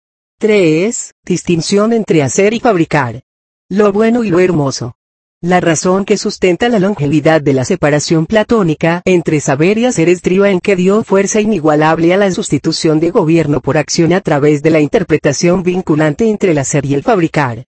tres. Distinción entre hacer y fabricar. Lo bueno y lo hermoso. La razón que sustenta la longevidad de la separación platónica entre saber y hacer estriba en que dio fuerza inigualable a la sustitución de gobierno por acción a través de la interpretación vinculante entre el hacer y el fabricar.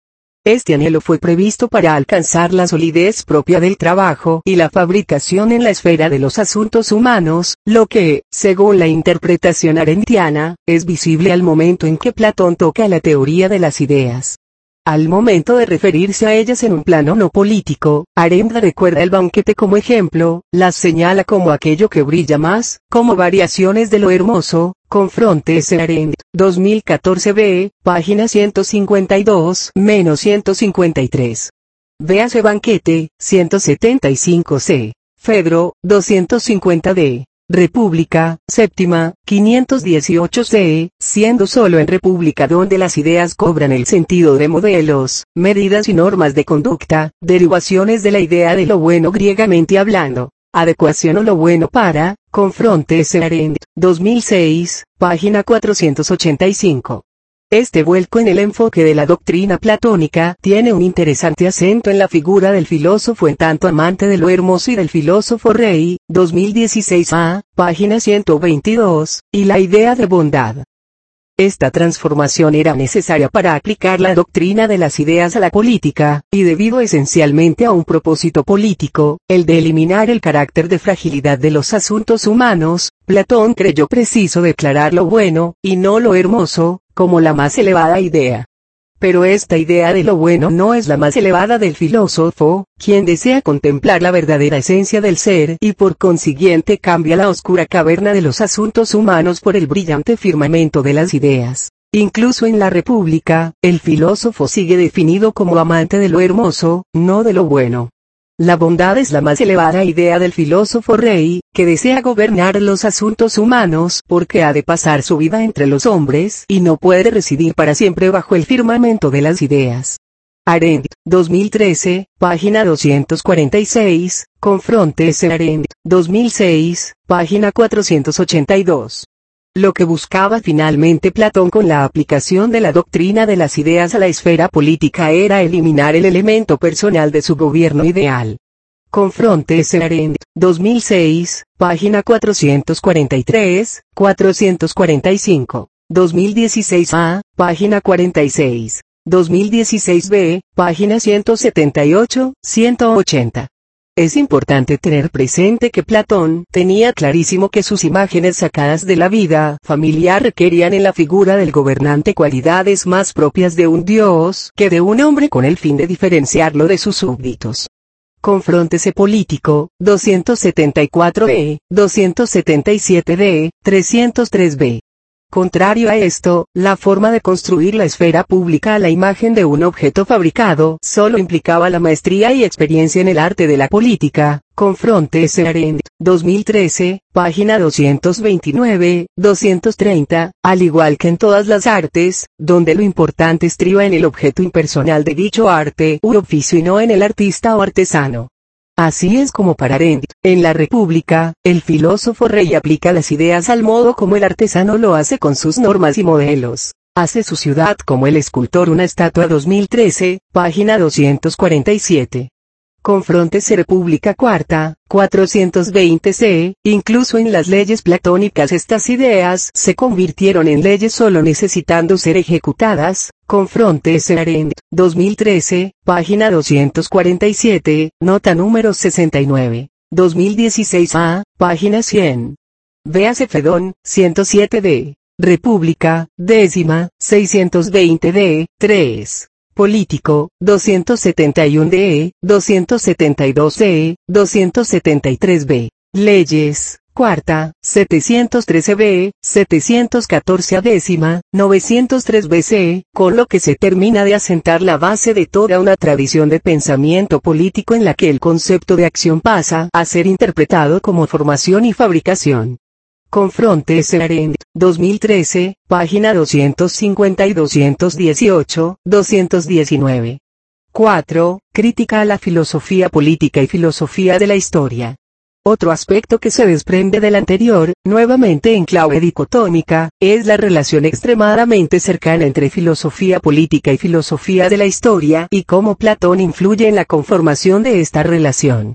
Este anhelo fue previsto para alcanzar la solidez propia del trabajo y la fabricación en la esfera de los asuntos humanos, lo que, según la interpretación arendtiana, es visible al momento en que Platón toca la teoría de las ideas. Al momento de referirse a ellas en un plano no político, Arendt recuerda el banquete como ejemplo, las señala como aquello que brilla más, como variaciones de lo hermoso. Confrontes en Arendt, dos mil catorce b, página ciento cincuenta y dos a ciento cincuenta y tres. Véase banquete, ciento setenta y cinco c. Fedro, doscientos cincuenta d. República, séptima, quinientos dieciocho c, siendo solo en República donde las ideas cobran el sentido de modelos, medidas y normas de conducta, derivaciones de la idea de lo bueno griegamente hablando. Adecuación o lo bueno para, Confrontes en Arendt, dos mil seis, página cuatrocientos ochenta y cinco. Este vuelco en el enfoque de la doctrina platónica tiene un interesante acento en la figura del filósofo en tanto amante de lo hermoso y del filósofo rey, dos mil dieciséis a, página ciento veintidós, y la idea de bondad. Esta transformación era necesaria para aplicar la doctrina de las ideas a la política, y debido esencialmente a un propósito político, el de eliminar el carácter de fragilidad de los asuntos humanos, Platón creyó preciso declarar lo bueno, y no lo hermoso, como la más elevada idea. Pero esta idea de lo bueno no es la más elevada del filósofo, quien desea contemplar la verdadera esencia del ser y por consiguiente cambia la oscura caverna de los asuntos humanos por el brillante firmamento de las ideas. Incluso en la República, el filósofo sigue definido como amante de lo hermoso, no de lo bueno. La bondad es la más elevada idea del filósofo rey, que desea gobernar los asuntos humanos porque ha de pasar su vida entre los hombres y no puede residir para siempre bajo el firmamento de las ideas. Arendt, dos mil trece, página doscientos cuarenta y seis, Confrontes en Arendt, dos mil seis, página cuatrocientos ochenta y dos. Lo que buscaba finalmente Platón con la aplicación de la doctrina de las ideas a la esfera política era eliminar el elemento personal de su gobierno ideal. Confrontes en Arendt, dos mil seis, página cuatrocientos cuarenta y tres, cuatrocientos cuarenta y cinco, dos mil dieciséis a, página cuarenta y seis, dos mil dieciséis b, página ciento setenta y ocho, ciento ochenta. Es importante tener presente que Platón tenía clarísimo que sus imágenes sacadas de la vida familiar requerían en la figura del gobernante cualidades más propias de un dios que de un hombre con el fin de diferenciarlo de sus súbditos. Confróntese político, doscientos setenta y cuatro e, doscientos setenta y siete d, trescientos tres b. Contrario a esto, la forma de construir la esfera pública a la imagen de un objeto fabricado solo implicaba la maestría y experiencia en el arte de la política. Confrontes en Arendt, dos mil trece, página doscientos veintinueve, doscientos treinta, al igual que en todas las artes, donde lo importante estriba en el objeto impersonal de dicho arte u oficio y no en el artista o artesano. Así es como para Arendt, en la República, el filósofo rey aplica las ideas al modo como el artesano lo hace con sus normas y modelos. Hace su ciudad como el escultor una estatua. Dos mil trece, página doscientos cuarenta y siete. Confróntese República Cuarta, cuatrocientos veinte c, incluso en las leyes platónicas estas ideas se convirtieron en leyes solo necesitando ser ejecutadas. Confróntese Arendt, dos mil trece, página doscientos cuarenta y siete, nota número sesenta y nueve, dos mil dieciséis a, página cien. Véase Fedón, ciento siete d. República, décima, seiscientos veinte d, tres. Político, doscientos setenta y uno d, doscientos setenta y dos c, doscientos setenta y tres b. Leyes, cuarta, setecientos trece b, setecientos catorce a décima, novecientos tres b c, con lo que se termina de asentar la base de toda una tradición de pensamiento político en la que el concepto de acción pasa a ser interpretado como formación y fabricación. Confrontes en Arendt, dos mil trece, página doscientos cincuenta y doscientos dieciocho, doscientos diecinueve. cuatro. Crítica a la filosofía política y filosofía de la historia. Otro aspecto que se desprende del anterior, nuevamente en clave dicotómica, es la relación extremadamente cercana entre filosofía política y filosofía de la historia y cómo Platón influye en la conformación de esta relación.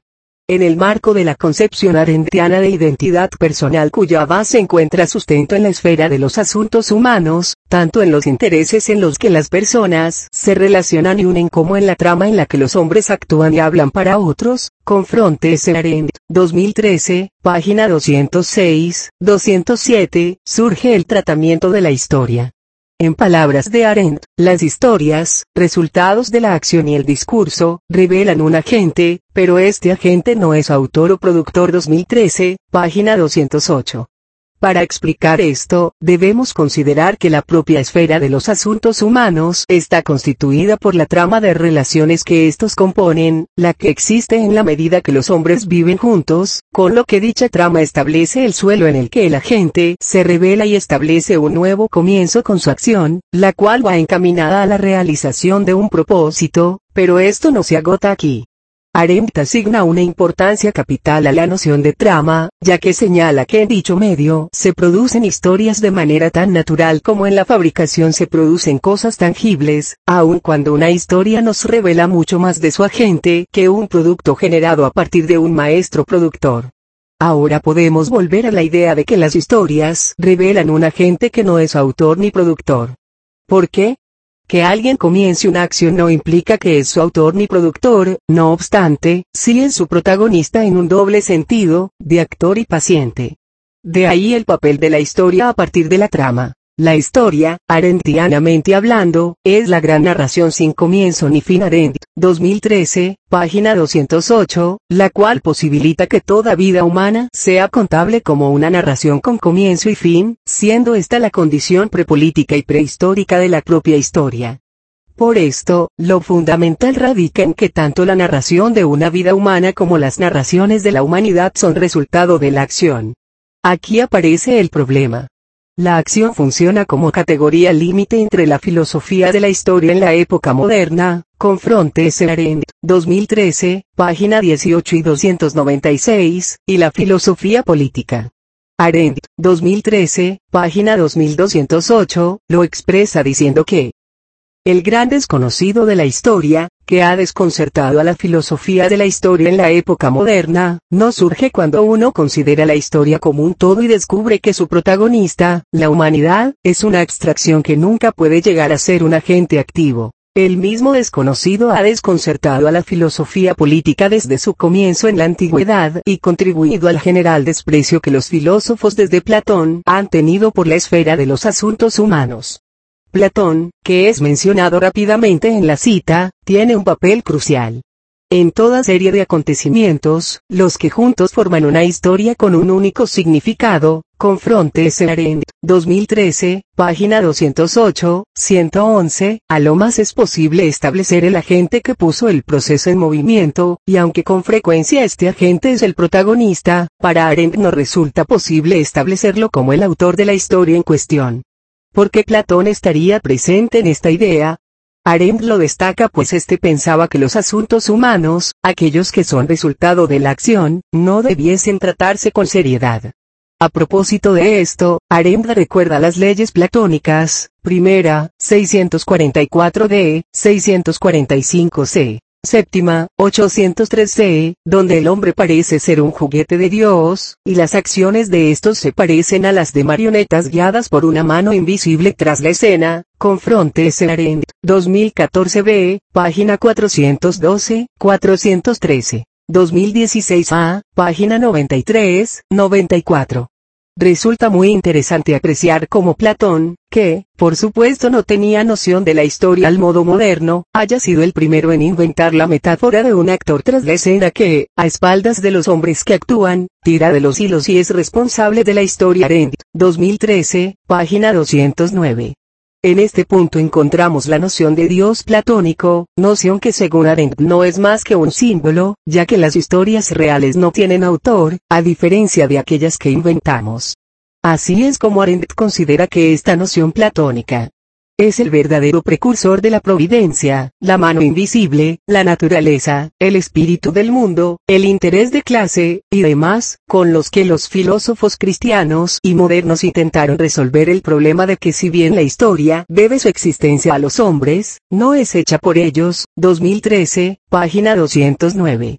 en el marco de la concepción arendtiana de identidad personal cuya base encuentra sustento en la esfera de los asuntos humanos, tanto en los intereses en los que las personas se relacionan y unen como en la trama en la que los hombres actúan y hablan para otros. Confronte S. Arendt, dos mil trece, página doscientos seis, doscientos siete, surge el tratamiento de la historia. En palabras de Arendt, las historias, resultados de la acción y el discurso, revelan un agente, pero este agente no es autor o productor. dos mil trece, página doscientos ocho. Para explicar esto, debemos considerar que la propia esfera de los asuntos humanos está constituida por la trama de relaciones que estos componen, la que existe en la medida que los hombres viven juntos, con lo que dicha trama establece el suelo en el que el agente se revela y establece un nuevo comienzo con su acción, la cual va encaminada a la realización de un propósito, pero esto no se agota aquí. Arendt asigna una importancia capital a la noción de trama, ya que señala que en dicho medio se producen historias de manera tan natural como en la fabricación se producen cosas tangibles, aun cuando una historia nos revela mucho más de su agente que un producto generado a partir de un maestro productor. Ahora podemos volver a la idea de que las historias revelan un agente que no es autor ni productor. ¿Por qué? Que alguien comience una acción no implica que es su autor ni productor, no obstante, sí es su protagonista en un doble sentido, de actor y paciente. De ahí el papel de la historia a partir de la trama. La historia, arendtianamente hablando, es la gran narración sin comienzo ni fin. Arendt, dos mil trece, página doscientos ocho, la cual posibilita que toda vida humana sea contable como una narración con comienzo y fin, siendo esta la condición prepolítica y prehistórica de la propia historia. Por esto, lo fundamental radica en que tanto la narración de una vida humana como las narraciones de la humanidad son resultado de la acción. Aquí aparece el problema. La acción funciona como categoría límite entre la filosofía de la historia en la época moderna, confronte S. Arendt, dos mil trece, página dieciocho y doscientos noventa y seis, y la filosofía política. Arendt, dos mil trece, página dos mil doscientos ocho, lo expresa diciendo que el gran desconocido de la historia, que ha desconcertado a la filosofía de la historia en la época moderna, no surge cuando uno considera la historia como un todo y descubre que su protagonista, la humanidad, es una abstracción que nunca puede llegar a ser un agente activo. El mismo desconocido ha desconcertado a la filosofía política desde su comienzo en la antigüedad y contribuido al general desprecio que los filósofos desde Platón han tenido por la esfera de los asuntos humanos. Platón, que es mencionado rápidamente en la cita, tiene un papel crucial en toda serie de acontecimientos, los que juntos forman una historia con un único significado. Confronte S. Arendt, dos mil trece, página doscientos ocho, ciento once, a lo más es posible establecer el agente que puso el proceso en movimiento, y aunque con frecuencia este agente es el protagonista, para Arendt no resulta posible establecerlo como el autor de la historia en cuestión. ¿Por qué Platón estaría presente en esta idea? Arendt lo destaca pues este pensaba que los asuntos humanos, aquellos que son resultado de la acción, no debiesen tratarse con seriedad. A propósito de esto, Arendt recuerda las leyes platónicas, primera, seiscientos cuarenta y cuatro d, seiscientos cuarenta y cinco c. Séptima, ochocientos tres c, donde el hombre parece ser un juguete de Dios, y las acciones de estos se parecen a las de marionetas guiadas por una mano invisible tras la escena. Confronte S. Arendt, dos mil catorce b, página cuatrocientos doce, cuatrocientos trece. dos mil dieciséis a, página noventa y tres, noventa y cuatro. Resulta muy interesante apreciar cómo Platón, que, por supuesto no tenía noción de la historia al modo moderno, haya sido el primero en inventar la metáfora de un actor tras la escena que, a espaldas de los hombres que actúan, tira de los hilos y es responsable de la historia. Arendt, dos mil trece, página doscientos nueve. En este punto encontramos la noción de Dios platónico, noción que según Arendt no es más que un símbolo, ya que las historias reales no tienen autor, a diferencia de aquellas que inventamos. Así es como Arendt considera que esta noción platónica es el verdadero precursor de la providencia, la mano invisible, la naturaleza, el espíritu del mundo, el interés de clase, y demás, con los que los filósofos cristianos y modernos intentaron resolver el problema de que si bien la historia debe su existencia a los hombres, no es hecha por ellos. dos mil trece, página doscientos nueve.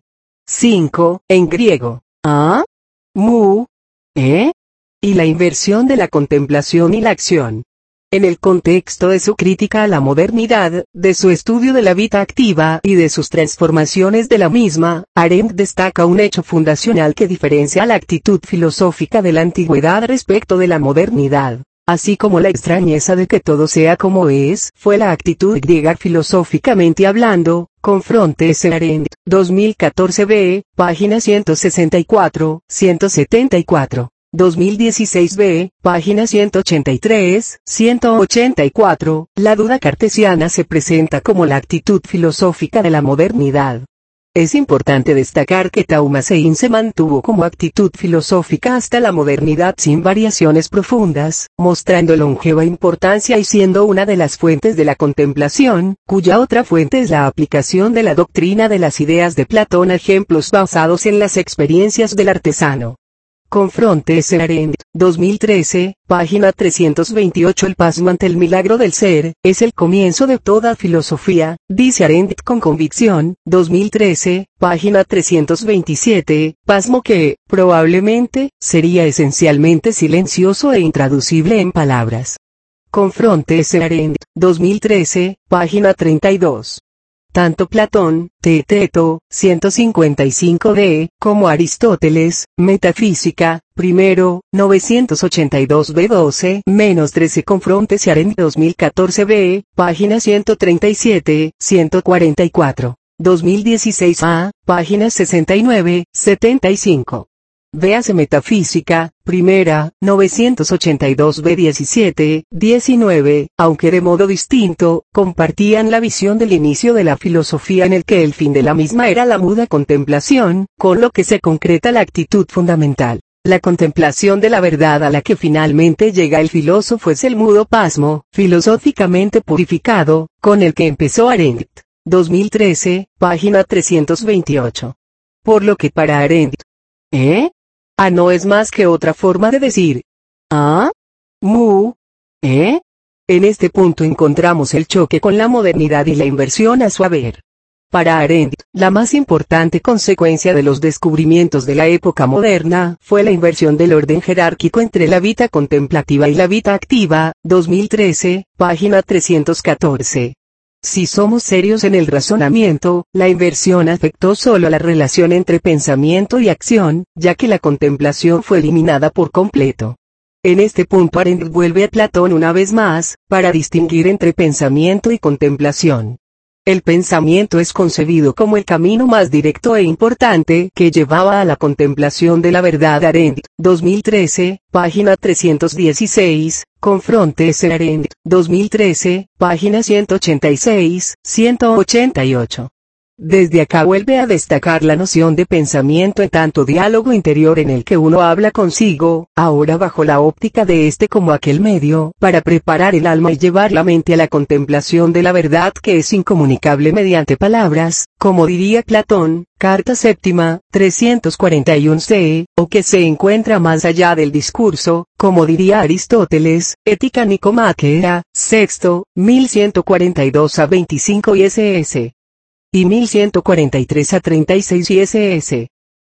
cinco, en griego, a, mu, e, y la inversión de la contemplación y la acción. En el contexto de su crítica a la modernidad, de su estudio de la vida activa y de sus transformaciones de la misma, Arendt destaca un hecho fundacional que diferencia la actitud filosófica de la antigüedad respecto de la modernidad, así como la extrañeza de que todo sea como es, fue la actitud griega filosóficamente hablando. Confrontes en Arendt, dos mil catorce b, página ciento sesenta y cuatro, ciento setenta y cuatro. dos mil dieciséis b, página ciento ochenta y tres, ciento ochenta y cuatro, la duda cartesiana se presenta como la actitud filosófica de la modernidad. Es importante destacar que Taumacein se mantuvo como actitud filosófica hasta la modernidad sin variaciones profundas, mostrando longeva importancia y siendo una de las fuentes de la contemplación, cuya otra fuente es la aplicación de la doctrina de las ideas de Platón a ejemplos basados en las experiencias del artesano. Confrontes en Arendt, dos mil trece, página trescientos veintiocho. El pasmo ante el milagro del ser, es el comienzo de toda filosofía, dice Arendt con convicción, dos mil trece, página trescientos veintisiete, pasmo que, probablemente, sería esencialmente silencioso e intraducible en palabras. Confrontes en Arendt, dos mil trece, página treinta y dos. Tanto Platón, Teeteto, ciento cincuenta y cinco d, como Aristóteles, Metafísica, primero, novecientos ochenta y dos b doce, menos trece. Confrontes y Arendt dos mil catorce b, página ciento treinta y siete, ciento cuarenta y cuatro. dos mil dieciséis a, páginas sesenta y nueve, setenta y cinco. Véase Metafísica, primera, novecientos ochenta y dos b diecisiete, diecinueve, aunque de modo distinto, compartían la visión del inicio de la filosofía en el que el fin de la misma era la muda contemplación, con lo que se concreta la actitud fundamental. La contemplación de la verdad a la que finalmente llega el filósofo es el mudo pasmo, filosóficamente purificado, con el que empezó Arendt. dos mil trece, página trescientos veintiocho. Por lo que para Arendt, ¿eh? A no es más que otra forma de decir a, mu, e. En este punto encontramos el choque con la modernidad y la inversión a su haber. Para Arendt, la más importante consecuencia de los descubrimientos de la época moderna fue la inversión del orden jerárquico entre la vida contemplativa y la vida activa, dos mil trece, página trescientos catorce. Si somos serios en el razonamiento, la inversión afectó solo la relación entre pensamiento y acción, ya que la contemplación fue eliminada por completo. En este punto Arendt vuelve a Platón una vez más, para distinguir entre pensamiento y contemplación. El pensamiento es concebido como el camino más directo e importante que llevaba a la contemplación de la verdad. Arendt, dos mil trece, página trescientos dieciséis, Confrontes en Arendt, dos mil trece, página ciento ochenta y seis, ciento ochenta y ocho. Desde acá vuelve a destacar la noción de pensamiento en tanto diálogo interior en el que uno habla consigo, ahora bajo la óptica de este como aquel medio, para preparar el alma y llevar la mente a la contemplación de la verdad que es incomunicable mediante palabras, como diría Platón, carta séptima, trescientos cuarenta y uno c, o que se encuentra más allá del discurso, como diría Aristóteles, Ética Nicomáquea, sexto, mil ciento cuarenta y dos a veinticinco y ss. Y mil ciento cuarenta y tres a treinta y seis y ss.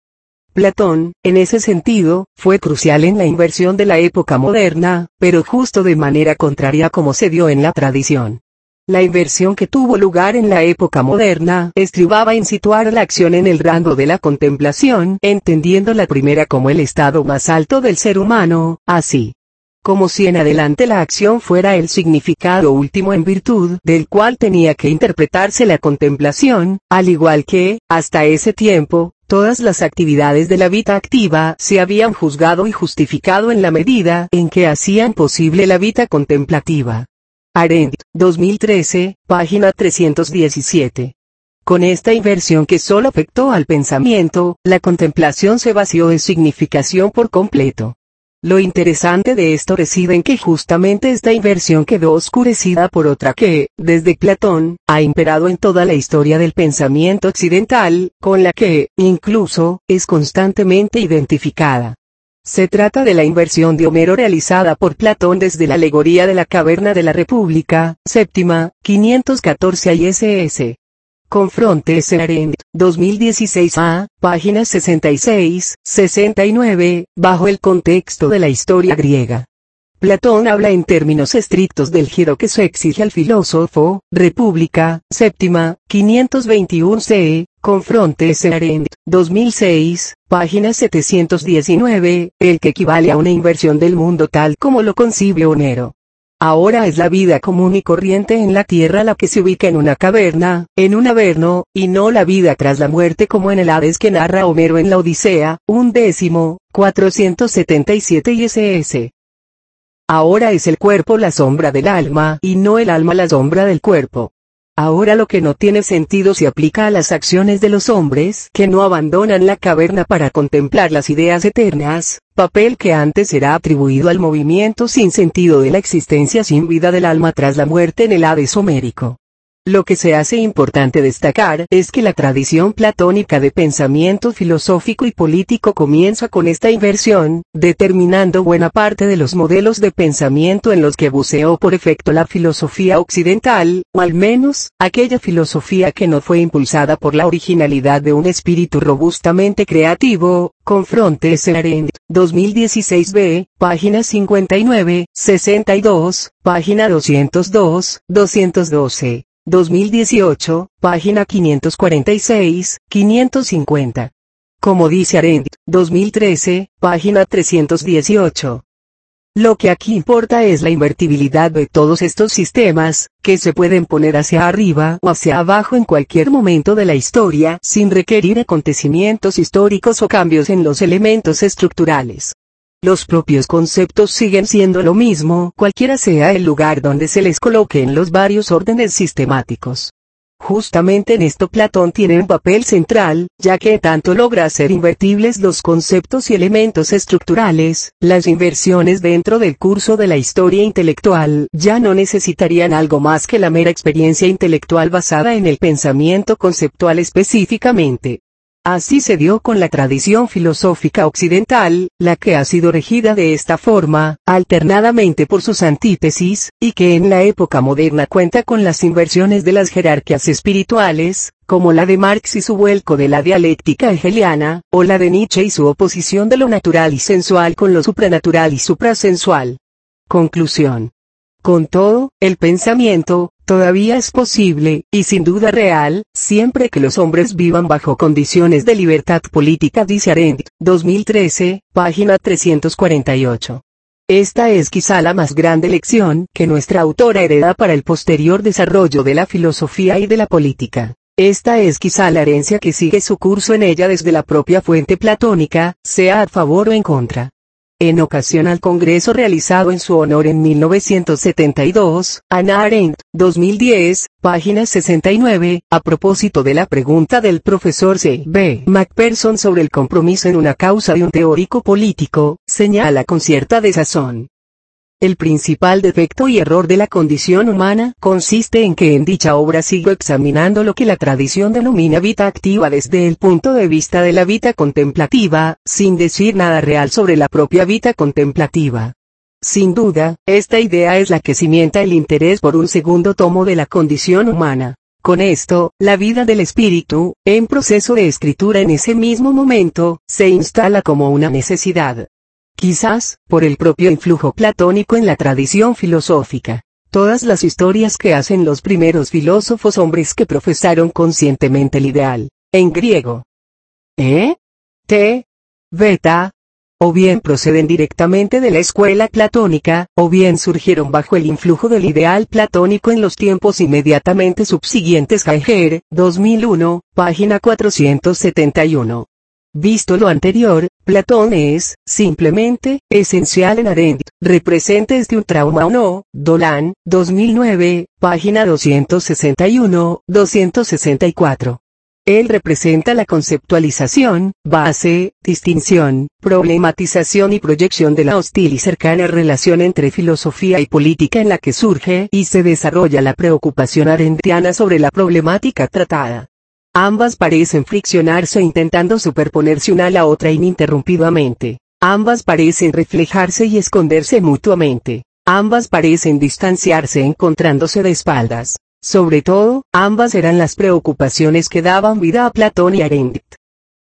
Platón, en ese sentido, fue crucial en la inversión de la época moderna, pero justo de manera contraria como se dio en la tradición. La inversión que tuvo lugar en la época moderna estribaba en situar la acción en el rango de la contemplación, entendiendo la primera como el estado más alto del ser humano, así como si en adelante la acción fuera el significado último en virtud del cual tenía que interpretarse la contemplación, al igual que, hasta ese tiempo, todas las actividades de la vida activa se habían juzgado y justificado en la medida en que hacían posible la vida contemplativa. Arendt, dos mil trece, página trescientos diecisiete. Con esta inversión que solo afectó al pensamiento, la contemplación se vació de significación por completo. Lo interesante de esto reside en que justamente esta inversión quedó oscurecida por otra que, desde Platón, ha imperado en toda la historia del pensamiento occidental, con la que, incluso, es constantemente identificada. Se trata de la inversión de Homero realizada por Platón desde la alegoría de la caverna de la República, séptima, quinientos catorce a I S S. Confronte S. Arendt, dos mil dieciséis A, páginas sesenta y seis, sesenta y nueve, bajo el contexto de la historia griega. Platón habla en términos estrictos del giro que se exige al filósofo, República, séptima, quinientos veintiuno C, Confronte S. Arendt, dos mil seis, página setecientos diecinueve, el que equivale a una inversión del mundo tal como lo concibe Homero. Ahora es la vida común y corriente en la tierra la que se ubica en una caverna, en un averno, y no la vida tras la muerte como en el Hades que narra Homero en la Odisea, un décimo, cuatrocientos setenta y siete y S S. Ahora es el cuerpo la sombra del alma y no el alma la sombra del cuerpo. Ahora lo que no tiene sentido se aplica a las acciones de los hombres que no abandonan la caverna para contemplar las ideas eternas, papel que antes era atribuido al movimiento sin sentido de la existencia sin vida del alma tras la muerte en el Hades homérico. Lo que se hace importante destacar es que la tradición platónica de pensamiento filosófico y político comienza con esta inversión, determinando buena parte de los modelos de pensamiento en los que buceó por efecto la filosofía occidental, o al menos, aquella filosofía que no fue impulsada por la originalidad de un espíritu robustamente creativo. Confronte S. Arendt, dos mil dieciséis B, página cincuenta y nueve, sesenta y dos, página doscientos dos, doscientos doce. dos mil dieciocho, página quinientos cuarenta y seis, quinientos cincuenta. Como dice Arendt, dos mil trece, página trescientos dieciocho. Lo que aquí importa es la invertibilidad de todos estos sistemas, que se pueden poner hacia arriba o hacia abajo en cualquier momento de la historia sin requerir acontecimientos históricos o cambios en los elementos estructurales. Los propios conceptos siguen siendo lo mismo, cualquiera sea el lugar donde se les coloque en los varios órdenes sistemáticos. Justamente en esto Platón tiene un papel central, ya que tanto logra hacer invertibles los conceptos y elementos estructurales, las inversiones dentro del curso de la historia intelectual ya no necesitarían algo más que la mera experiencia intelectual basada en el pensamiento conceptual específicamente. Así se dio con la tradición filosófica occidental, la que ha sido regida de esta forma, alternadamente por sus antítesis, y que en la época moderna cuenta con las inversiones de las jerarquías espirituales, como la de Marx y su vuelco de la dialéctica hegeliana, o la de Nietzsche y su oposición de lo natural y sensual con lo supranatural y suprasensual. Conclusión. Con todo, el pensamiento, todavía es posible, y sin duda real, siempre que los hombres vivan bajo condiciones de libertad política, dice Arendt, dos mil trece, página trescientos cuarenta y ocho. Esta es quizá la más grande lección que nuestra autora hereda para el posterior desarrollo de la filosofía y de la política. Esta es quizá la herencia que sigue su curso en ella desde la propia fuente platónica, sea a favor o en contra. En ocasión al congreso realizado en su honor en mil novecientos setenta y dos, Hannah Arendt, dos mil diez, página sesenta y nueve, a propósito de la pregunta del profesor C. B. Macpherson sobre el compromiso en una causa de un teórico político, señala con cierta desazón. El principal defecto y error de la condición humana consiste en que en dicha obra sigo examinando lo que la tradición denomina vida activa desde el punto de vista de la vida contemplativa, sin decir nada real sobre la propia vida contemplativa. Sin duda, esta idea es la que cimienta el interés por un segundo tomo de la condición humana. Con esto, la vida del espíritu, en proceso de escritura en ese mismo momento, se instala como una necesidad. Quizás, por el propio influjo platónico en la tradición filosófica. Todas las historias que hacen los primeros filósofos hombres que profesaron conscientemente el ideal, en griego. E. T. Beta. O bien proceden directamente de la escuela platónica, o bien surgieron bajo el influjo del ideal platónico en los tiempos inmediatamente subsiguientes. Geiger, dos mil uno, página cuatrocientos setenta y uno. Visto lo anterior, Platón es, simplemente, esencial en Arendt, representes de un trauma o no. Dolan, dos mil nueve, página doscientos sesenta y uno, doscientos sesenta y cuatro. Él representa la conceptualización, base, distinción, problematización y proyección de la hostil y cercana relación entre filosofía y política en la que surge y se desarrolla la preocupación arendtiana sobre la problemática tratada. Ambas parecen friccionarse intentando superponerse una a la otra ininterrumpidamente. Ambas parecen reflejarse y esconderse mutuamente. Ambas parecen distanciarse encontrándose de espaldas. Sobre todo, ambas eran las preocupaciones que daban vida a Platón y Arendt.